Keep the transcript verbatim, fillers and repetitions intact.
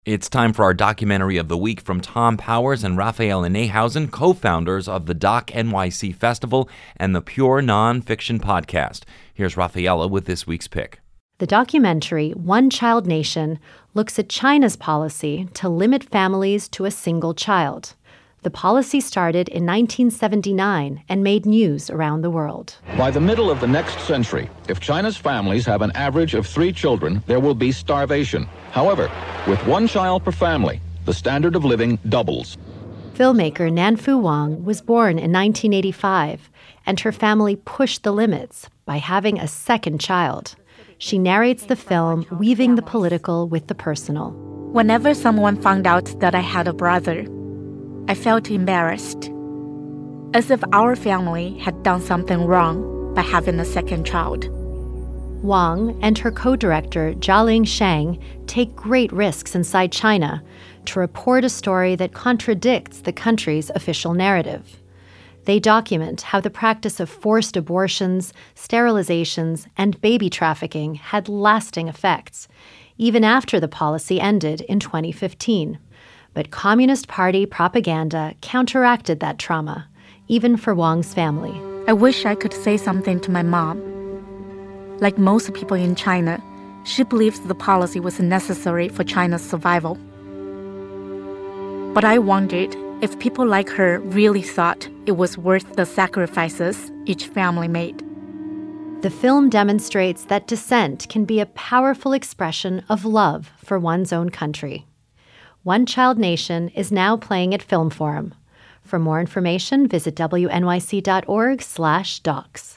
It's time for our documentary of the week from Tom Powers and Raphaela Neihausen, co-founders of the Doc N Y C Festival and the Pure Nonfiction Podcast. Here's Raphaela with this week's pick. The documentary, One Child Nation, looks at China's policy to limit families to a single child. The policy started in nineteen seventy-nine and made news around the world. By the middle of the next century, if China's families have an average of three children, there will be starvation. However, with one child per family, the standard of living doubles. Filmmaker Nanfu Wang was born in nineteen eighty-five, and her family pushed the limits by having a second child. She narrates the film, weaving the political with the personal. Whenever someone found out that I had a brother, I felt embarrassed, as if our family had done something wrong by having a second child. Wang and her co-director Jialing Shang take great risks inside China to report a story that contradicts the country's official narrative. They document how the practice of forced abortions, sterilizations, and baby trafficking had lasting effects, even after the policy ended in twenty fifteen. But Communist Party propaganda counteracted that trauma, even for Wang's family. I wish I could say something to my mom. Like most people in China, she believes the policy was necessary for China's survival. But I wondered if people like her really thought it was worth the sacrifices each family made. The film demonstrates that dissent can be a powerful expression of love for one's own country. One Child Nation is now playing at Film Forum. For more information, visit W N Y C dot org slash docs.